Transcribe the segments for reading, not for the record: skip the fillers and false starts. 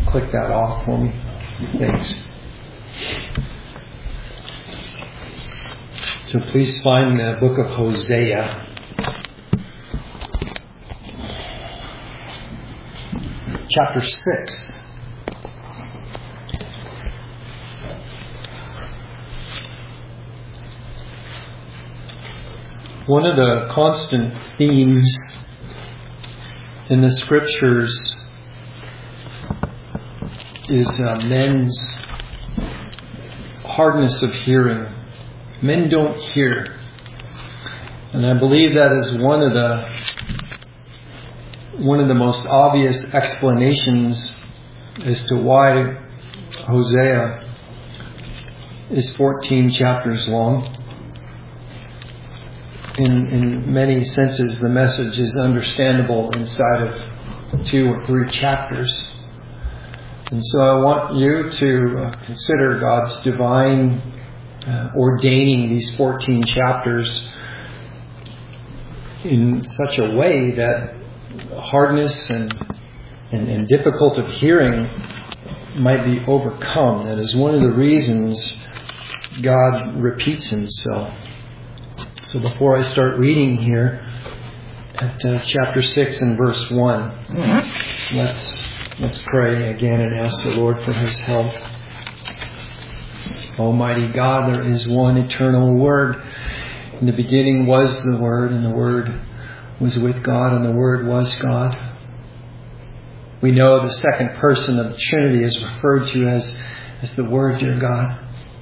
click that off for me? Thanks. So please find the book of Hosea. Chapter 6. One of the constant themes in the Scriptures is men's hardness of hearing. Men don't hear. And I believe that is one of the most obvious explanations as to why Hosea is 14 chapters long. In many senses, the message is understandable inside of 2 or 3 chapters. And so I want you to consider God's divine ordaining these 14 chapters in such a way that hardness and difficult of hearing might be overcome. That is one of the reasons God repeats Himself. So before I start reading here at chapter 6 and verse 1, let's pray again and ask the Lord for His help. Almighty God, there is one eternal Word. In the beginning was the Word, and the Word was with God, and the Word was God. We know the second person of the Trinity is referred to as the Word, dear God.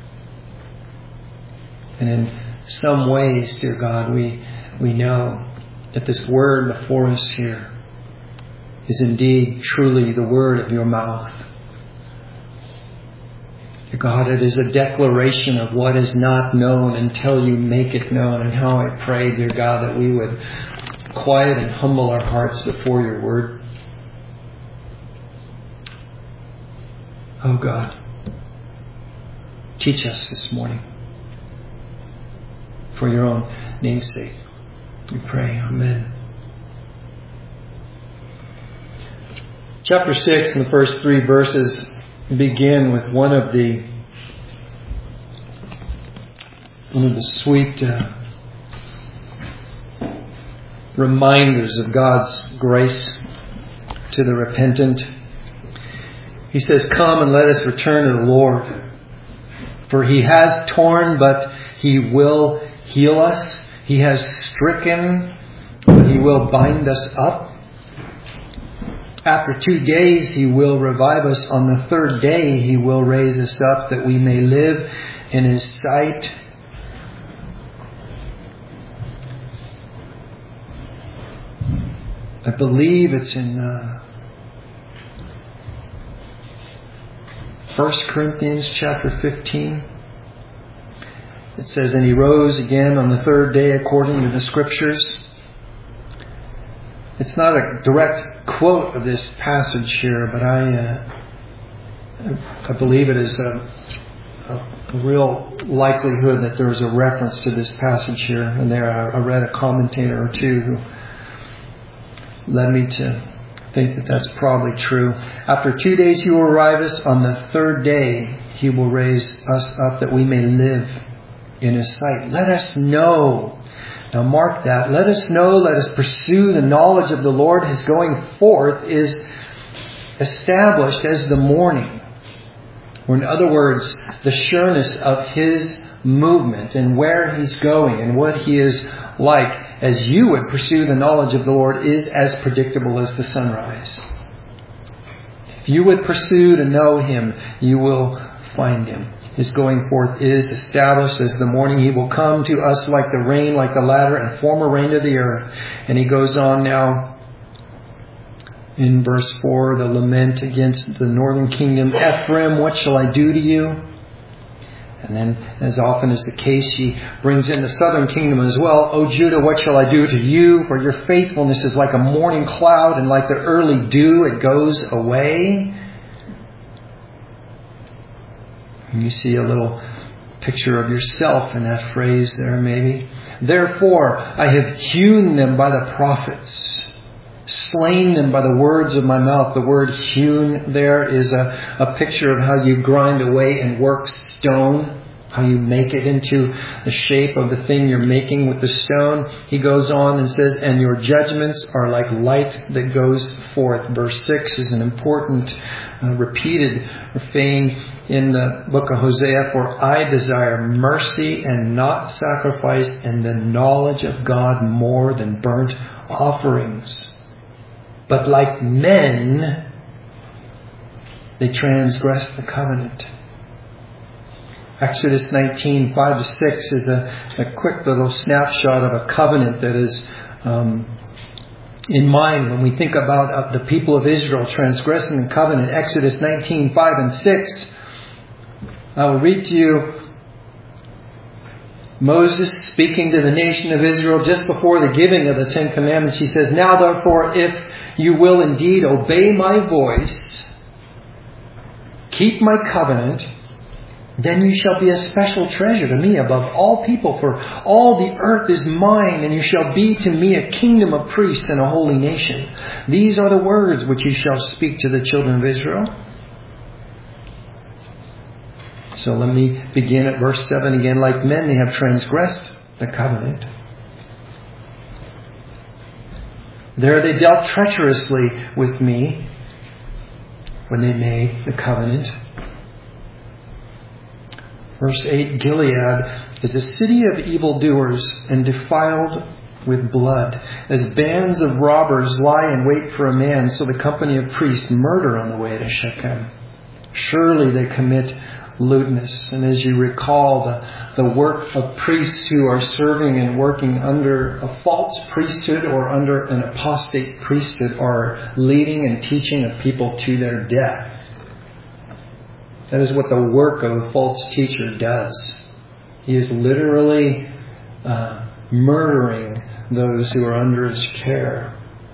And in some ways, dear God, we know that this Word before us here is indeed truly the word of your mouth. Dear God, it is a declaration of what is not known until you make it known. And how I pray, dear God, that we would quiet and humble our hearts before your word. Oh God, teach us this morning. For your own name's sake, we pray. Amen. Chapter 6 and the first 3 verses begin with one of the sweet reminders of God's grace to the repentant. He says, "Come and let us return to the Lord. For He has torn, but He will heal us. He has stricken, but He will bind us up. After 2 days He will revive us. On the 3rd day He will raise us up, that we may live in His sight." I believe it's in 1 Corinthians chapter 15. It says, "And He rose again on the 3rd day according to the Scriptures." It's not a direct quote of this passage here, but I believe it is a real likelihood that there is a reference to this passage here. And there I read a commentator or two who led me to think that that's probably true. "After 2 days He will revive us. On the 3rd day He will raise us up, that we may live in His sight." Let us know. Now mark that. Let us know, let us pursue the knowledge of the Lord. His going forth is established as the morning. Or in other words, the sureness of His movement and where He's going and what He is like, as you would pursue the knowledge of the Lord, is as predictable as the sunrise. If you would pursue to know Him, you will find Him. His going forth is established as the morning. He will come to us like the rain, like the latter and former rain to the earth. And he goes on now in verse 4, the lament against the northern kingdom. "Ephraim, what shall I do to you?" And then, as often is the case, she brings in the southern kingdom as well. "O Judah, what shall I do to you? For your faithfulness is like a morning cloud, and like the early dew, it goes away." And you see a little picture of yourself in that phrase there, maybe. "Therefore, I have hewn them by the prophets, slain them by the words of my mouth. The word hewn there is a picture of how you grind away and work stone, how you make it into the shape of the thing you're making with the stone. He goes on and says, and your judgments are like light that goes forth. Verse 6 is an important repeated refrain in the book of Hosea. For I desire mercy and not sacrifice, and the knowledge of God more than burnt offerings. But like men, they transgress the covenant. Exodus 19, 5-6 is a quick little snapshot of a covenant that is in mind when we think about the people of Israel transgressing the covenant. Exodus 19, 5 and 6. I will read to you Moses speaking to the nation of Israel just before the giving of the Ten Commandments. He says, now therefore, if you will indeed obey my voice, keep my covenant, then you shall be a special treasure to me above all people, for all the earth is mine, and you shall be to me a kingdom of priests and a holy nation. These are the words which you shall speak to the children of Israel. So let me begin at verse 7 again. Like men, they have transgressed the covenant. There they dealt treacherously with me when they made the covenant. Verse 8, Gilead is a city of evildoers and defiled with blood. As bands of robbers lie in wait for a man, so the company of priests murder on the way to Shechem. Surely they commit lewdness. And as you recall, the work of priests who are serving and working under a false priesthood or under an apostate priesthood are leading and teaching a people to their death. That is what the work of a false teacher does. He is literally murdering those who are under his care.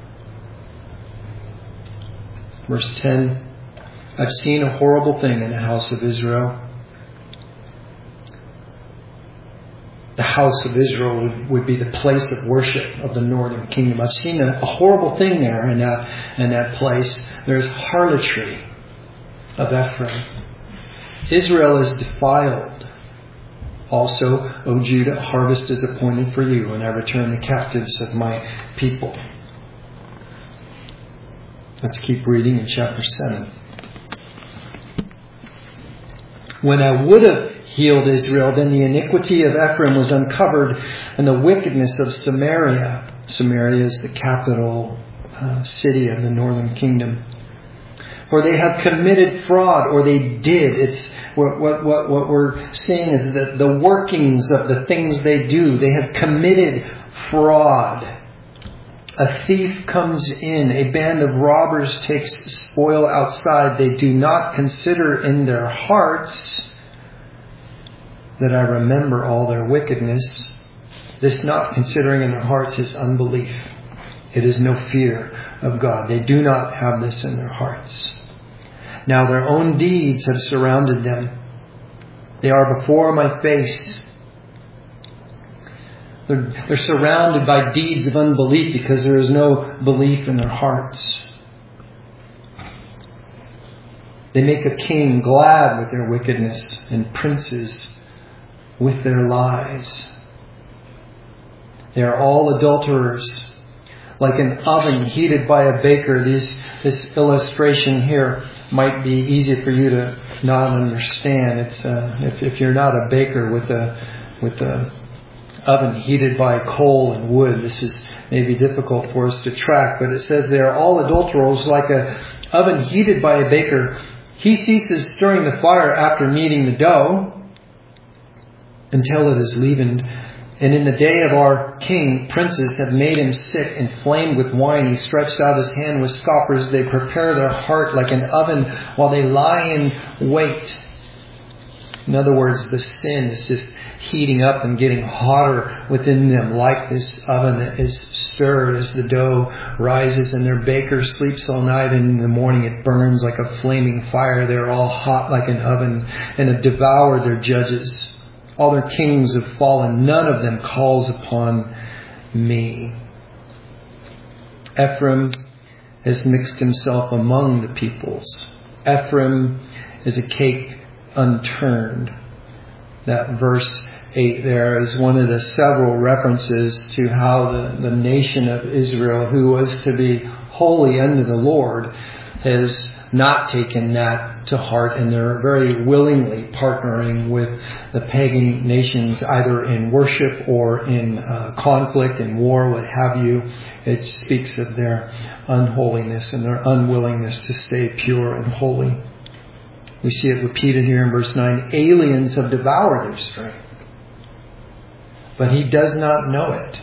Verse 10, I've seen a horrible thing in the house of Israel. The house of Israel would be the place of worship of the northern kingdom. I've seen a horrible thing there in that place. There's harlotry of Ephraim. Israel is defiled. Also, O Judah, harvest is appointed for you, and I return the captives of my people. Let's keep reading in chapter 7. When I would have healed Israel, then the iniquity of Ephraim was uncovered, and the wickedness of Samaria. Samaria is the capital city of the northern kingdom. For they have committed fraud, or they did. It's what we're seeing is that the workings of the things they do. They have committed fraud. A thief comes in. A band of robbers takes spoil outside. They do not consider in their hearts that I remember all their wickedness. This not considering in their hearts is unbelief. It is no fear of God. They do not have this in their hearts. Now their own deeds have surrounded them. They are before my face. They're surrounded by deeds of unbelief because there is no belief in their hearts. They make a king glad with their wickedness and princes with their lies. They are all adulterers. Like an oven heated by a baker. This illustration here might be easy for you to not understand. It's if you're not a baker with a oven heated by coal and wood, this is maybe difficult for us to track. But it says they are all adulterers, like a oven heated by a baker. He ceases stirring the fire after kneading the dough until it is leavened. And in the day of our king, princes have made him sit inflamed with wine. He stretched out his hand with scoffers. They prepare their heart like an oven while they lie in wait. In other words, the sin is just heating up and getting hotter within them, like this oven that is stirred as the dough rises, and their baker sleeps all night, and in the morning it burns like a flaming fire. They're all hot like an oven, and have devoured their judges. All their kings have fallen. None of them calls upon me. Ephraim has mixed himself among the peoples. Ephraim is a cake unturned. That verse 8 there is one of the several references to how the nation of Israel, who was to be holy unto the Lord, has not taken that to heart, and they're very willingly partnering with the pagan nations, either in worship or in conflict and war, what have you. It speaks of their unholiness and their unwillingness to stay pure and holy. We see it repeated here in verse 9. Aliens have devoured their strength, but he does not know it.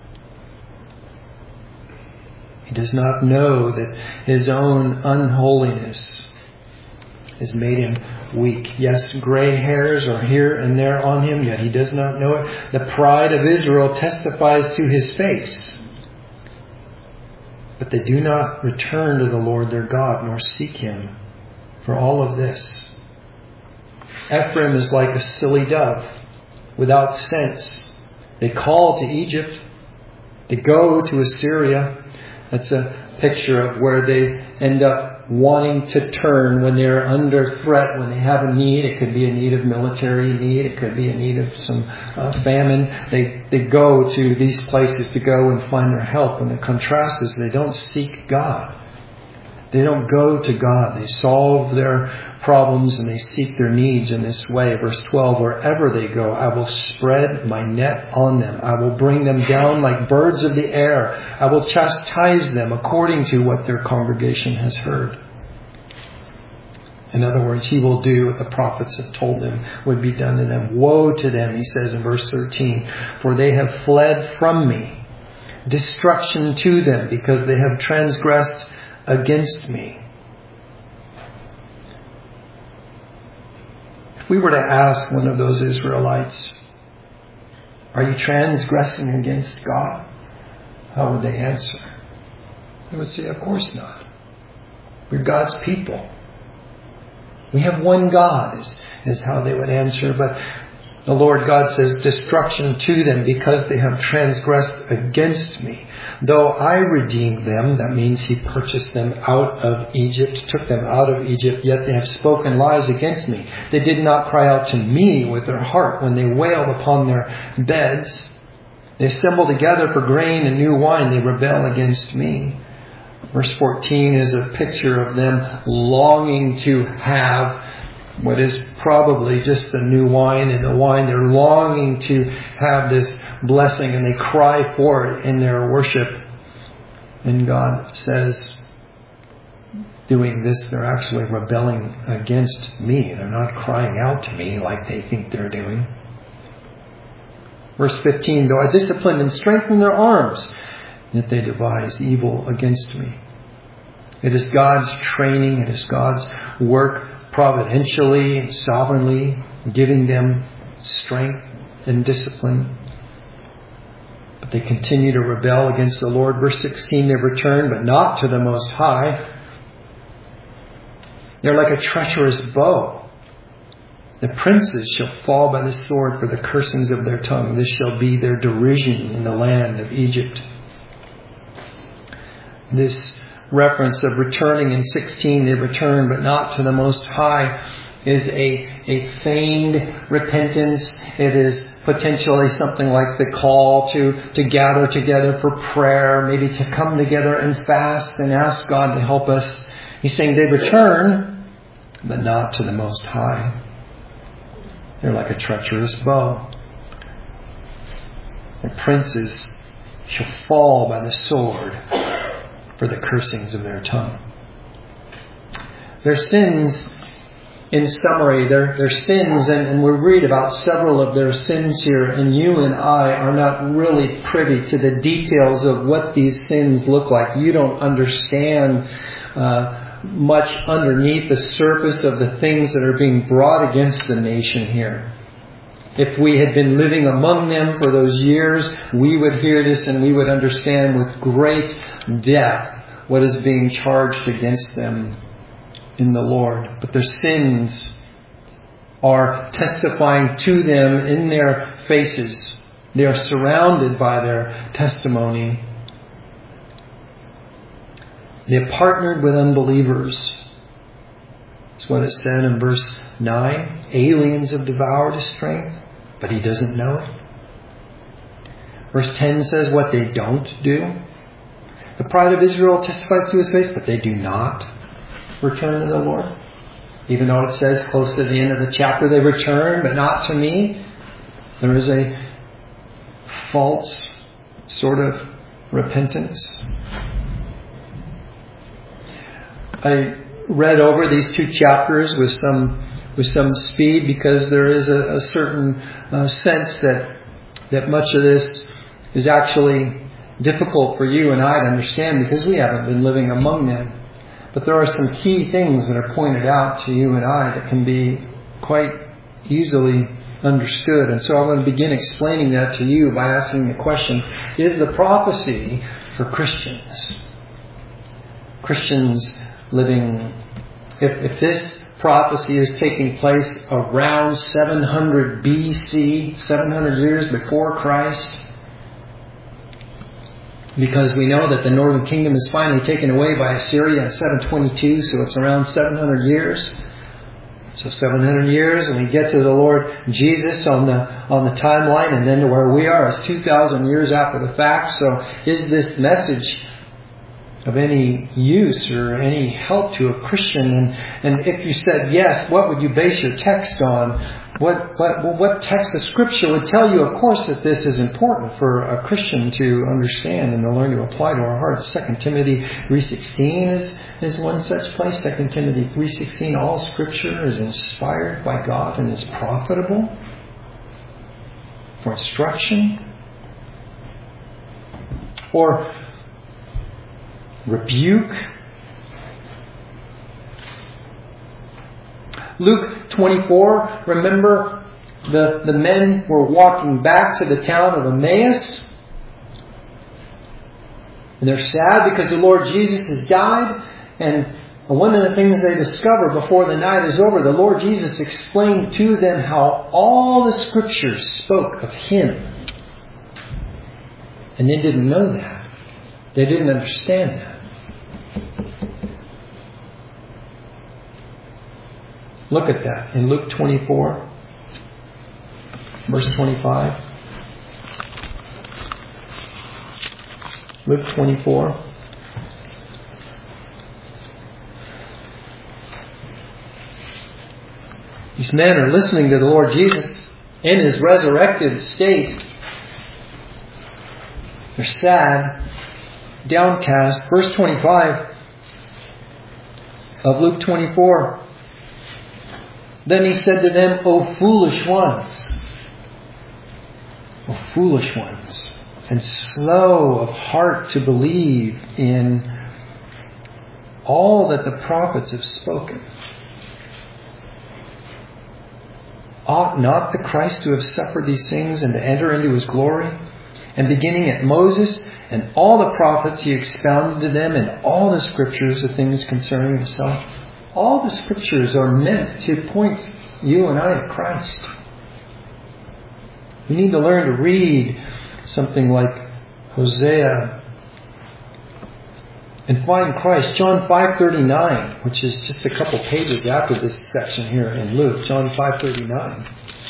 He does not know that his own unholiness has made him weak. Yes, gray hairs are here and there on him, yet he does not know it. The pride of Israel testifies to his face. But they do not return to the Lord their God, nor seek him for all of this. Ephraim is like a silly dove, without sense. They call to Egypt. They go to Assyria. That's a picture of where they end up wanting to turn when they're under threat, when they have a need. It could be a need of military need. It could be a need of some famine. They go to these places to go and find their help. And the contrast is they don't seek God. They don't go to God. They solve their problems and they seek their needs in this way. Verse 12, wherever they go, I will spread my net on them. I will bring them down like birds of the air. I will chastise them according to what their congregation has heard. In other words, he will do what the prophets have told him would be done to them. Woe to them, he says in verse 13, for they have fled from me. Destruction to them, because they have transgressed against me. If we were to ask one of those Israelites, are you transgressing against God? How would they answer? They would say, of course not. We're God's people. We have one God, is how they would answer. But the Lord God says, destruction to them because they have transgressed against me. Though I redeemed them, that means he purchased them out of Egypt, took them out of Egypt, yet they have spoken lies against me. They did not cry out to me with their heart when they wailed upon their beds. They assemble together for grain and new wine. They rebel against me. Verse 14 is a picture of them longing to have what is probably just the new wine and the wine. They're longing to have this blessing and they cry for it in their worship. And God says, doing this, they're actually rebelling against me. They're not crying out to me like they think they're doing. Verse 15, though I discipline and strengthen their arms, yet they devise evil against me. It is God's training, it is God's work providentially and sovereignly giving them strength and discipline. But they continue to rebel against the Lord. Verse 16, they return, but not to the Most High. They're like a treacherous bow. The princes shall fall by the sword for the cursings of their tongue. This shall be their derision in the land of Egypt. This reference of returning in 16, they return but not to the Most High, is a feigned repentance. It is potentially something like the call to gather together for prayer, maybe to come together and fast and ask God to help us. He's saying they return but not to the Most High. They're like a treacherous bow. The princes shall fall by the sword for the cursings of their tongue. Their sins, in summary, their sins, and we read about several of their sins here, and you and I are not really privy to the details of what these sins look like. You don't understand much underneath the surface of the things that are being brought against the nation here. If we had been living among them for those years, we would hear this and we would understand with great depth what is being charged against them in the Lord. But their sins are testifying to them in their faces. They are surrounded by their testimony. They have partnered with unbelievers. That's what it said in verse 9. Aliens have devoured his strength, but he doesn't know it. Verse 10 says what they don't do. The pride of Israel testifies to his face, but they do not return to the Lord. Even though it says close to the end of the chapter, they return, but not to me. There is a false sort of repentance. I read over these 2 chapters with some speed because there is a certain sense that much of this is actually difficult for you and I to understand because we haven't been living among them. But there are some key things that are pointed out to you and I that can be quite easily understood. And so I'm going to begin explaining that to you by asking the question, is the prophecy for Christians? Christians living, if this prophecy is taking place around 700 BC, 700 years before Christ, because we know that the northern kingdom is finally taken away by Assyria in 722, so it's around 700 years. So 700 years, and we get to the Lord Jesus on the timeline, and then to where we are is 2,000 years after the fact. So is this message of any use or any help to a Christian? And if you said yes, what would you base your text on? What text of Scripture would tell you, of course, that this is important for a Christian to understand and to learn to apply to our hearts? 2 Timothy 3:16 is one such place. 2 Timothy 3:16, all Scripture is inspired by God and is profitable for instruction or rebuke. Luke 24, remember the men were walking back to the town of Emmaus. And they're sad because the Lord Jesus has died. And one of the things they discover before the night is over, the Lord Jesus explained to them how all the Scriptures spoke of Him. And they didn't know that. They didn't understand that. Look at that in Luke 24, verse 25. Luke 24. These men are listening to the Lord Jesus in His resurrected state. They're sad, downcast. Verse 25 of Luke 24. Then He said to them, O foolish ones, and slow of heart to believe in all that the prophets have spoken. Ought not the Christ to have suffered these things and to enter into His glory? And beginning at Moses and all the prophets, He expounded to them in all the Scriptures the things concerning Himself. All the Scriptures are meant to point you and I to Christ. We need to learn to read something like Hosea and find Christ. John 5:39, which is just a couple pages after this section here in Luke. John 5:39.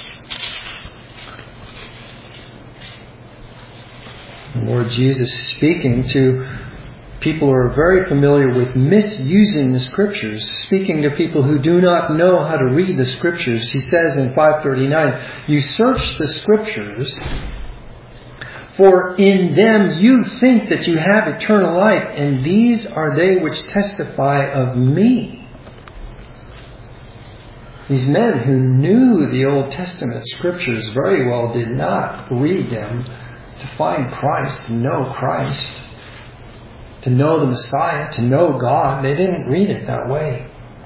The Lord Jesus speaking to people who are very familiar with misusing the Scriptures, speaking to people who do not know how to read the Scriptures. He says in 5:39, you search the Scriptures, for in them you think that you have eternal life, and these are they which testify of me. These men who knew the Old Testament Scriptures very well did not read them to find Christ, to know Christ, to know the Messiah, to know God. They didn't read it that way.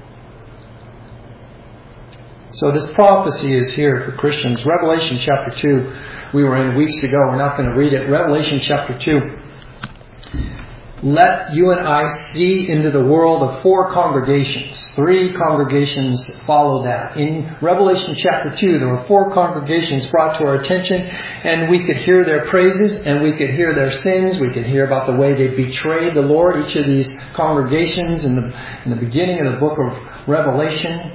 So this prophecy is here for Christians. Revelation chapter 2, we were in weeks ago. We're not going to read it. Revelation chapter 2. let you and I see into the world of 4 congregations. 3 congregations follow that. In Revelation chapter 2, there were 4 congregations brought to our attention, and we could hear their praises, and we could hear their sins. We could hear about the way they betrayed the Lord. Each of these congregations in the beginning of the book of Revelation.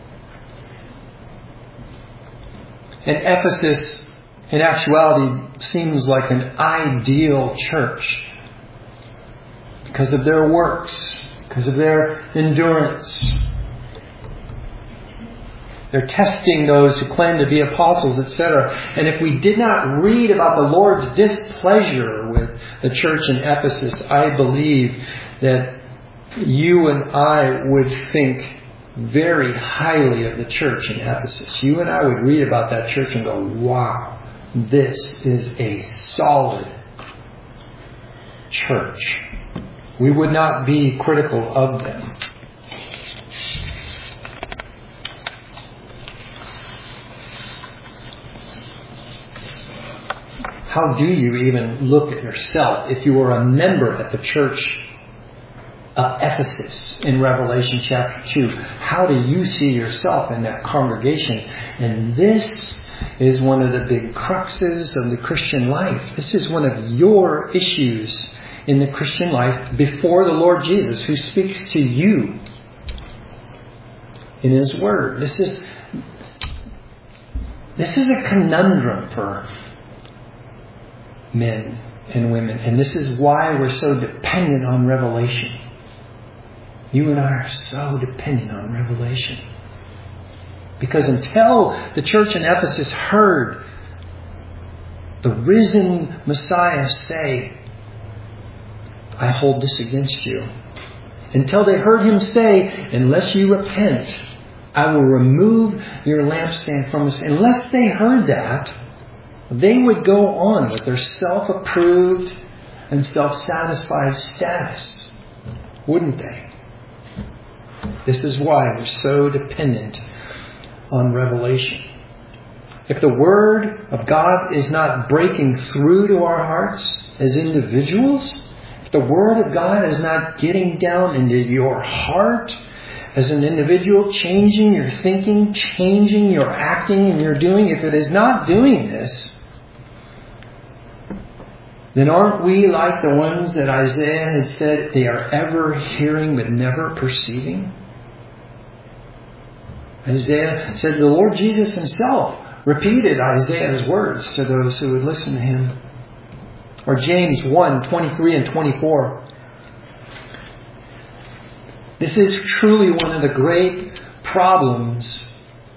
And Ephesus, in actuality, seems like an ideal church because of their works, because of their endurance. They're testing those who claim to be apostles, etc. And if we did not read about the Lord's displeasure with the church in Ephesus, I believe that you and I would think very highly of the church in Ephesus. You and I would read about that church and go, wow, this is a solid church. We would not be critical of them. How do you even look at yourself if you were a member at the church of Ephesus in Revelation chapter 2? How do you see yourself in that congregation? And this is one of the big cruxes of the Christian life. This is one of your issues in the Christian life before the Lord Jesus, who speaks to you in His Word. This is a conundrum for men and women. And this is why we're so dependent on revelation. You and I are so dependent on revelation. Because until the church in Ephesus heard the risen Messiah say, I hold this against you. Until they heard Him say, unless you repent, I will remove your lampstand from us. Unless they heard that, they would go on with their self-approved and self-satisfied status. Wouldn't they? This is why we're so dependent on revelation. If the Word of God is not breaking through to our hearts as individuals, if the Word of God is not getting down into your heart as an individual, changing your thinking, changing your acting and your doing, if it is not doing this, then aren't we like the ones that Isaiah had said they are ever hearing but never perceiving? Isaiah said the Lord Jesus Himself repeated Isaiah's words to those who would listen to Him. Or James 1:23 and 24. This is truly one of the great problems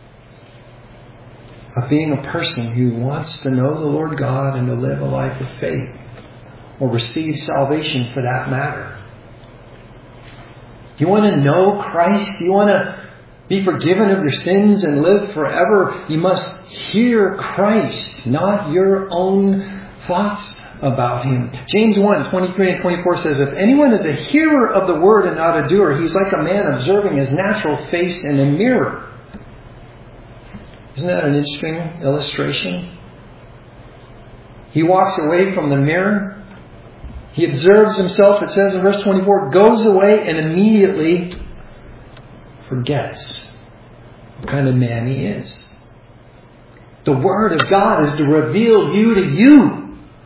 of being a person who wants to know the Lord God and to live a life of faith, or receive salvation for that matter. Do you want to know Christ? Do you want to be forgiven of your sins and live forever? You must hear Christ, not your own thoughts about Him. James 1:23 and 24 says, if anyone is a hearer of the word and not a doer, he's like a man observing his natural face in a mirror. Isn't that an interesting illustration? He walks away from the mirror. He observes himself, it says in verse 24, goes away and immediately forgets what kind of man he is. The Word of God is to reveal you to you.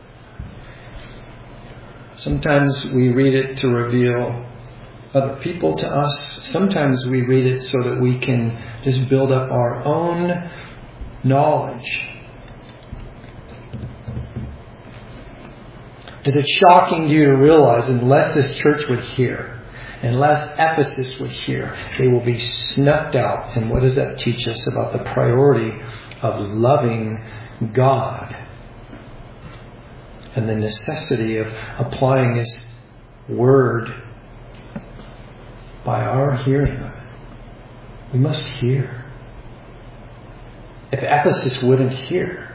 Sometimes we read it to reveal other people to us. Sometimes we read it so that we can just build up our own knowledge. Is it shocking to you to realize unless this church would hear, unless Ephesus would hear, they will be snuffed out? And what does that teach us about the priority of loving God and the necessity of applying His Word by our hearing of it? We must hear. If Ephesus wouldn't hear,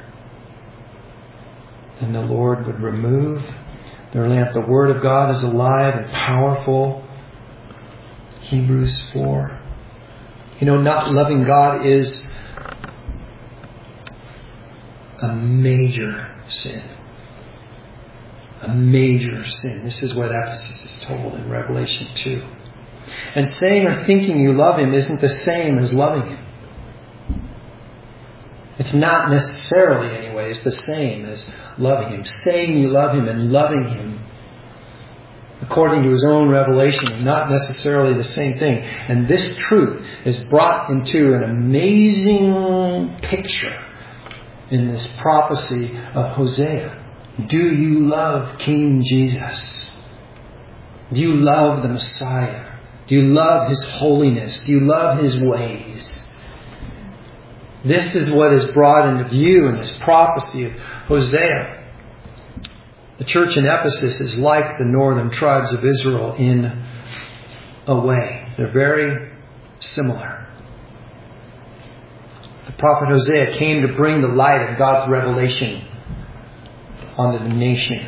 then the Lord would remove their lamp. The Word of God is alive and powerful. Hebrews 4. Not loving God is a major sin. A major sin. This is what Ephesus is told in Revelation 2. And saying or thinking you love Him isn't the same as loving Him. It's not necessarily, anyways, the same as loving Him. Saying you love Him and loving Him, according to His own revelation, are not necessarily the same thing. And this truth is brought into an amazing picture in this prophecy of Hosea. Do you love King Jesus? Do you love the Messiah? Do you love His holiness? Do you love His ways? This is what is brought into view in this prophecy of Hosea. The church in Ephesus is like the northern tribes of Israel in a way. They're very similar. The prophet Hosea came to bring the light of God's revelation onto the nation.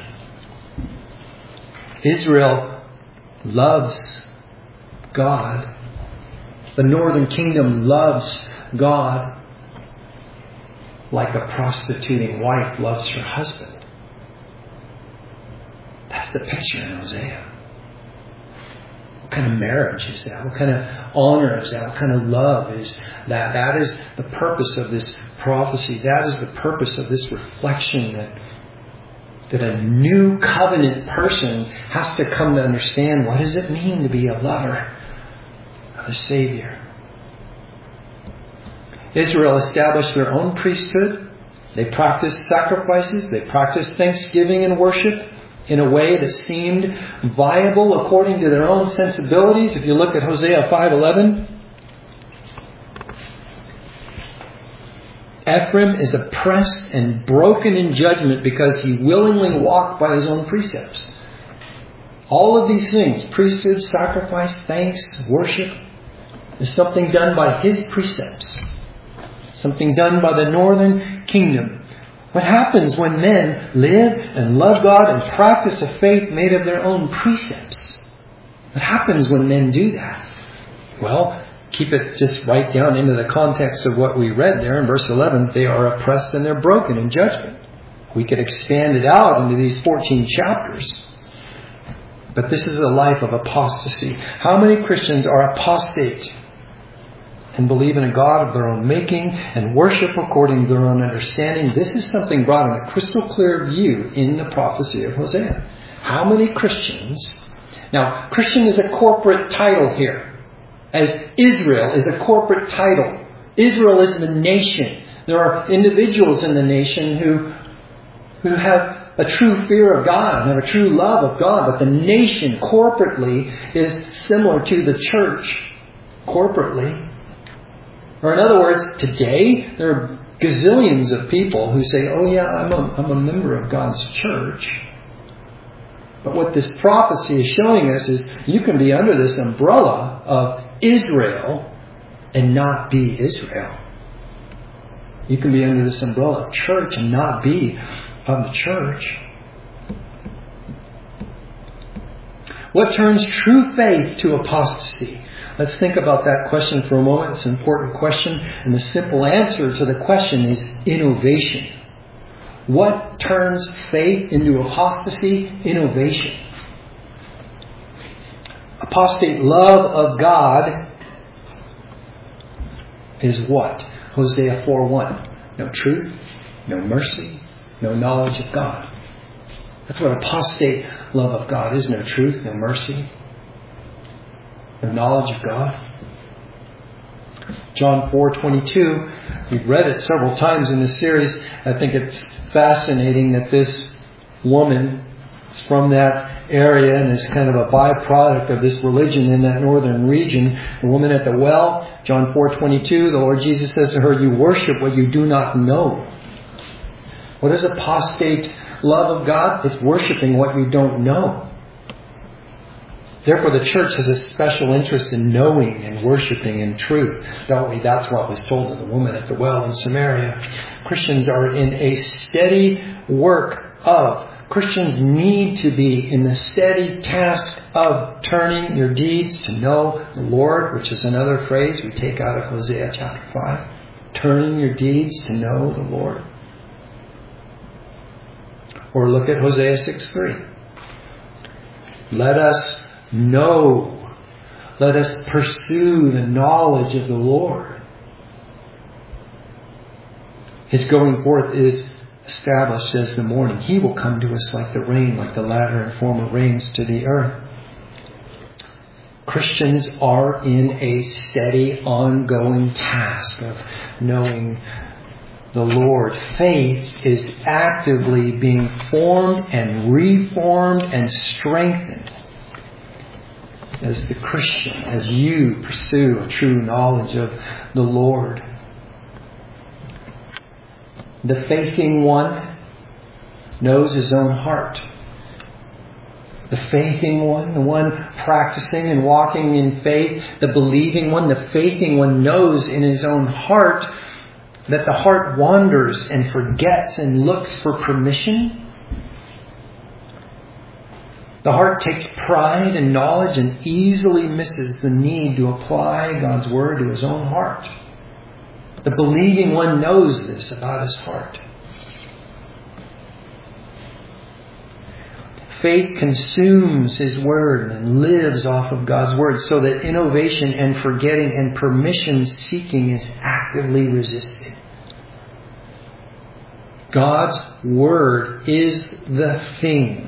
Israel loves God. The northern kingdom loves God like a prostituting wife loves her husband. That's the picture in Hosea. What kind of marriage is that? What kind of honor is that? What kind of love is that? That is the purpose of this prophecy. That is the purpose of this reflection that a new covenant person has to come to understand. What does it mean to be a lover of the Savior? Israel established their own priesthood. They practiced sacrifices. They practiced thanksgiving and worship in a way that seemed viable according to their own sensibilities. If you look at Hosea 5:11, Ephraim is oppressed and broken in judgment because he willingly walked by his own precepts. All of these things, priesthood, sacrifice, thanks, worship, is something done by his precepts. Something done by the northern kingdom. What happens when men live and love God and practice a faith made of their own precepts? What happens when men do that? Well, keep it just right down into the context of what we read there in verse 11. They are oppressed and they're broken in judgment. We could expand it out into these 14 chapters. But this is a life of apostasy. How many Christians are apostate and believe in a God of their own making and worship according to their own understanding? This is something brought in a crystal clear view in the prophecy of Hosea. How many Christians... Now, Christian is a corporate title here, as Israel is a corporate title. Israel is the nation. There are individuals in the nation who have a true fear of God and have a true love of God. But the nation corporately is similar to the church corporately. Or in other words, today there are gazillions of people who say, oh yeah, I'm a member of God's church. But what this prophecy is showing us is you can be under this umbrella of Israel and not be Israel. You can be under this umbrella of church and not be of the church. What turns true faith to apostasy? Let's think about that question for a moment. It's an important question. And the simple answer to the question is innovation. What turns faith into apostasy? Innovation. Apostate love of God is what? Hosea 4:1. No truth, no mercy, no knowledge of God. That's what apostate love of God is. No truth, no mercy, no knowledge of God. John 4:22. We've read it several times in this series. I think it's fascinating that this woman is from that area and is kind of a byproduct of this religion in that northern region. The woman at the well, John 4:22, the Lord Jesus says to her, you worship what you do not know. What is apostate love of God? It's worshiping what you don't know. Therefore, the church has a special interest in knowing and worshiping in truth, don't we? That's what was told to the woman at the well in Samaria. Christians are in a steady work of. Christians need to be in the steady task of turning your deeds to know the Lord, which is another phrase we take out of Hosea chapter 5. Turning your deeds to know the Lord. Or look at Hosea 6:3. Let us know. Let us pursue the knowledge of the Lord. His going forth is established as the morning. He will come to us like the rain, like the latter and former rains to the earth. Christians are in a steady, ongoing task of knowing the Lord. Faith is actively being formed and reformed and strengthened as the Christian, as you pursue a true knowledge of the Lord. The faithing one knows his own heart. The faithing one, the one practicing and walking in faith, the believing one, the faithing one knows in his own heart that the heart wanders and forgets and looks for permission. The heart takes pride in knowledge and easily misses the need to apply God's Word to his own heart. The believing one knows this about his heart. Faith consumes His Word and lives off of God's Word, so that innovation and forgetting and permission seeking is actively resisted. God's Word is the thing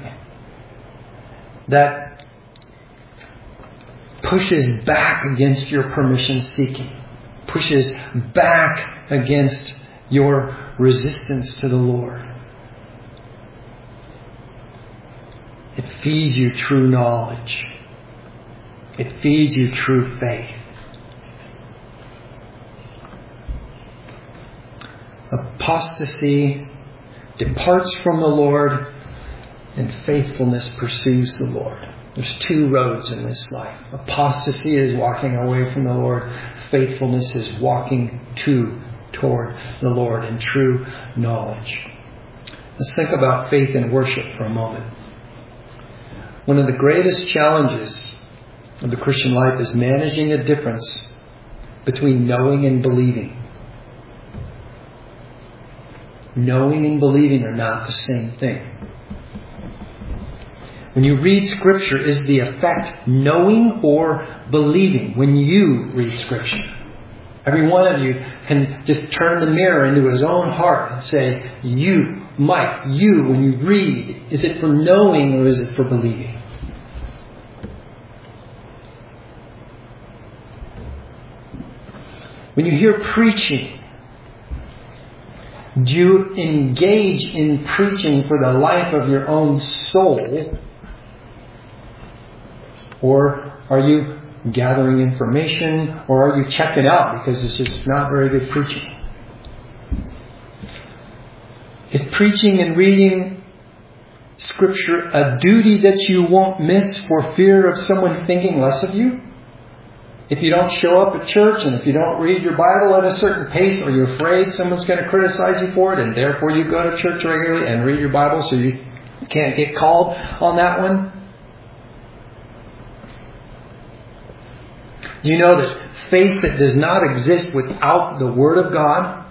that pushes back against your permission seeking, pushes back against your resistance to the Lord. It feeds you true knowledge. It feeds you true faith. Apostasy departs from the Lord, and faithfulness pursues the Lord. There's two roads in this life. Apostasy is walking away from the Lord. Faithfulness is walking toward the Lord in true knowledge. Let's think about faith and worship for a moment. One of the greatest challenges of the Christian life is managing the difference between knowing and believing. Knowing and believing are not the same thing. When you read Scripture, is the effect knowing or believing when you read Scripture? Every one of you can just turn the mirror into his own heart and say, you, Mike, you, when you read, is it for knowing or is it for believing? When you hear preaching, do you engage in preaching for the life of your own soul? Or are you gathering information? Or are you checking out because it's just not very good preaching? Is preaching and reading Scripture a duty that you won't miss for fear of someone thinking less of you? If you don't show up at church and if you don't read your Bible at a certain pace, are you afraid someone's going to criticize you for it and therefore you go to church regularly and read your Bible so you can't get called on that one? Do you know that faith that does not exist without the Word of God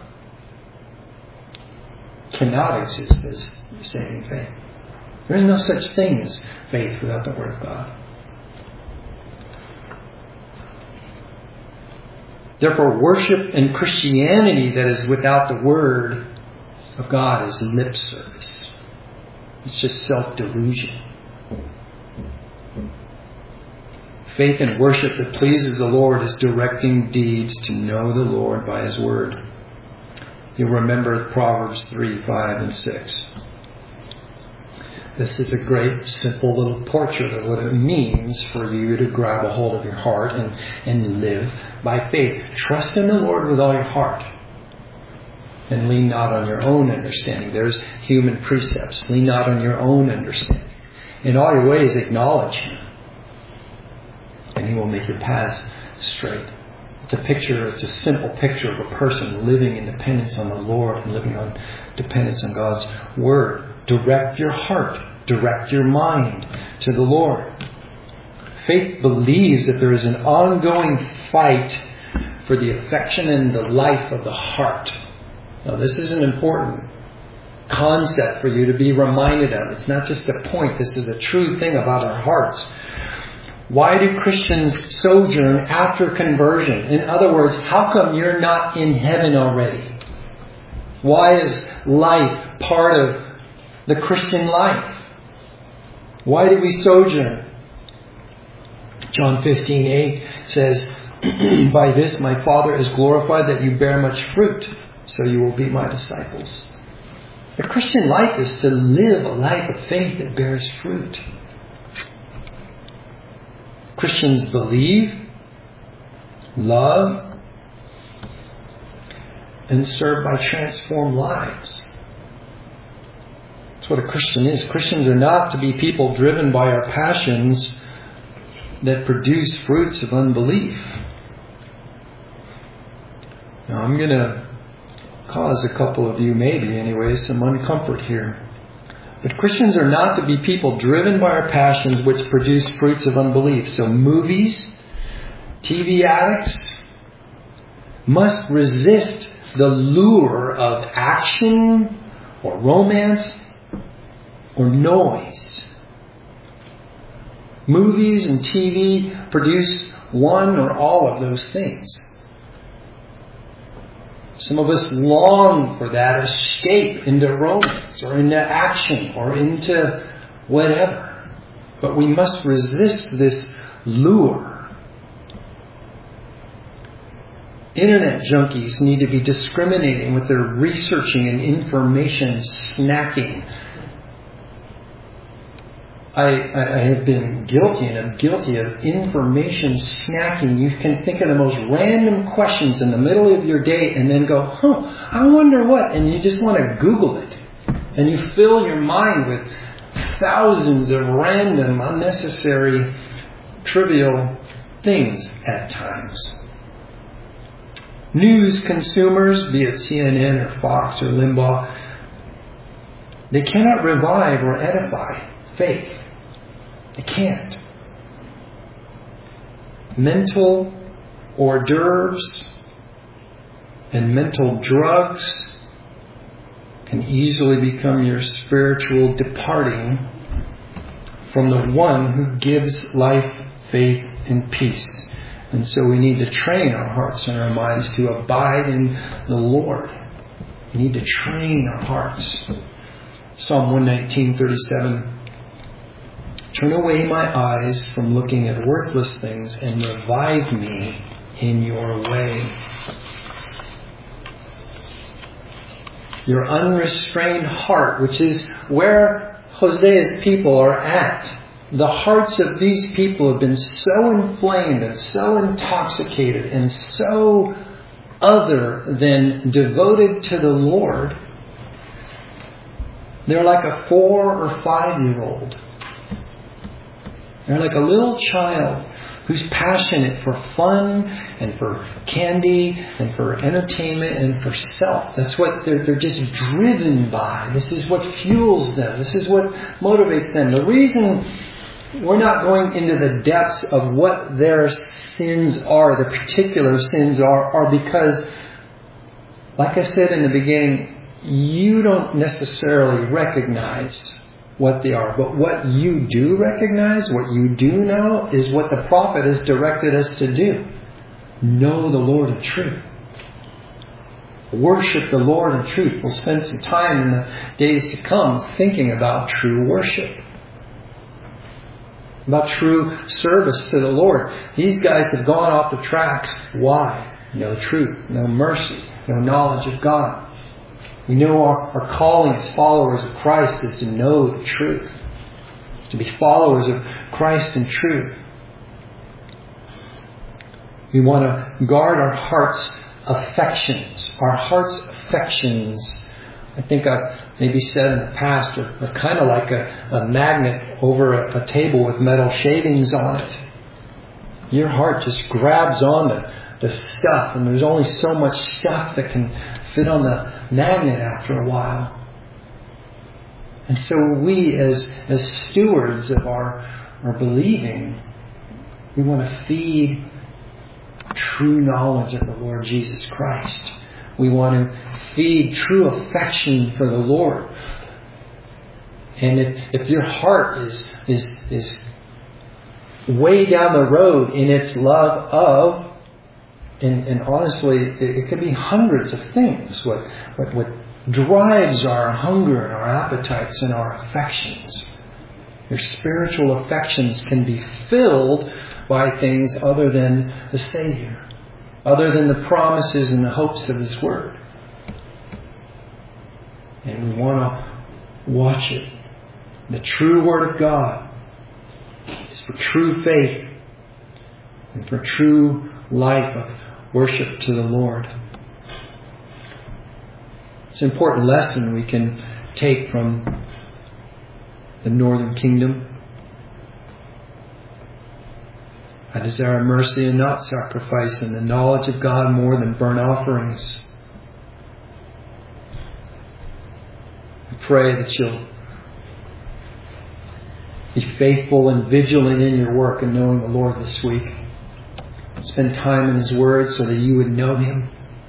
cannot exist as saving faith? There is no such thing as faith without the Word of God. Therefore, worship and Christianity that is without the Word of God is lip service. It's just self-delusion. Faith and worship that pleases the Lord is directing deeds to know the Lord by His Word. You'll remember Proverbs 3, 5, and 6. This is a great, simple little portrait of what it means for you to grab a hold of your heart and live by faith. Trust in the Lord with all your heart. And lean not on your own understanding. There's human precepts. Lean not on your own understanding. In all your ways acknowledge Him. And He will make your paths straight. It's a simple picture of a person living in dependence on the Lord and living on dependence on God's Word. Direct your heart, direct your mind to the Lord. Faith believes that there is an ongoing fight for the affection and the life of the heart. Now, this isn't important. concept for you to be reminded of. It's not just a point. This is a true thing about our hearts. Why do Christians sojourn after conversion? In other words, how come you're not in heaven already? Why is life part of the Christian life? Why do we sojourn? John 15:8 says, by this my Father is glorified, that you bear much fruit, so you will be my disciples. The Christian life is to live a life of faith that bears fruit. Christians believe, love, and serve by transformed lives. That's what a Christian is. Christians are not to be people driven by our passions that produce fruits of unbelief. Now, I'm going to cause a couple of you, maybe anyway, some uncomfort here. But Christians are not to be people driven by our passions which produce fruits of unbelief. So movies, TV addicts must resist the lure of action or romance or noise. Movies and TV produce one or all of those things. Some of us long for that escape into romance or into action or into whatever. But we must resist this lure. Internet junkies need to be discriminating with their researching and information snacking. I have been guilty, and I'm guilty of information snacking. You can think of the most random questions in the middle of your day and then go, I wonder what, and you just want to Google it. And you fill your mind with thousands of random, unnecessary, trivial things at times. News consumers, be it CNN or Fox or Limbaugh, they cannot revive or edify faith. They can't. Mental hors d'oeuvres and mental drugs can easily become your spiritual departing from the one who gives life, faith, and peace. And so we need to train our hearts and our minds to abide in the Lord. We need to train our hearts. Psalm 119:37. Turn away my eyes from looking at worthless things and revive me in your way. Your unrestrained heart, which is where Hosea's people are at. The hearts of these people have been so inflamed and so intoxicated and so other than devoted to the Lord. They're like a 4 or 5-year-old. They're like a little child who's passionate for fun and for candy and for entertainment and for self. That's what they're just driven by. This is what fuels them. This is what motivates them. The reason we're not going into the depths of what their sins are, the particular sins are because, like I said in the beginning, you don't necessarily recognize what they are. But what you do recognize, what you do know, is what the prophet has directed us to do. Know the Lord in truth. Worship the Lord in truth. We'll spend some time in the days to come thinking about true worship. About true service to the Lord. These guys have gone off the tracks. Why? No truth, no mercy, no knowledge of God. We know our calling as followers of Christ is to know the truth. To be followers of Christ in truth. We want to guard our heart's affections. Our heart's affections, I think I've maybe said in the past, are kind of like a magnet over a table with metal shavings on it. Your heart just grabs on the stuff, and there's only so much stuff that can fit on the magnet after a while. And so we as stewards of our believing, we want to feed true knowledge of the Lord Jesus Christ. We want to feed true affection for the Lord. And if your heart is way down the road in its love of, and honestly, it could be hundreds of things. What drives our hunger and our appetites and our affections. Your spiritual affections can be filled by things other than the Savior, other than the promises and the hopes of His Word. And we want to watch it. The true Word of God is for true faith and for true life of worship to the Lord. It's an important lesson we can take from the northern kingdom. I desire mercy and not sacrifice, and the knowledge of God more than burnt offerings. I pray that you'll be faithful and vigilant in your work and knowing the Lord this week. Spend time in His Word so that you would know Him.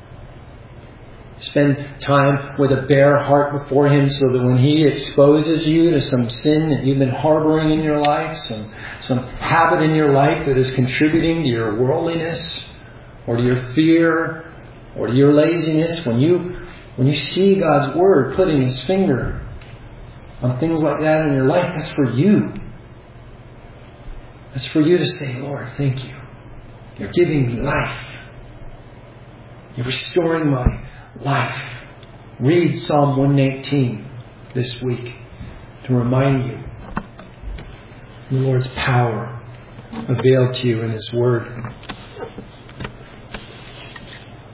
Spend time with a bare heart before Him so that when He exposes you to some sin that you've been harboring in your life, some habit in your life that is contributing to your worldliness or to your fear or to your laziness, when you see God's Word putting His finger on things like that in your life, that's for you. That's for you to say, Lord, thank you. You're giving me life. You're restoring my life. Read Psalm 118 this week to remind you the Lord's power availed to you in His Word.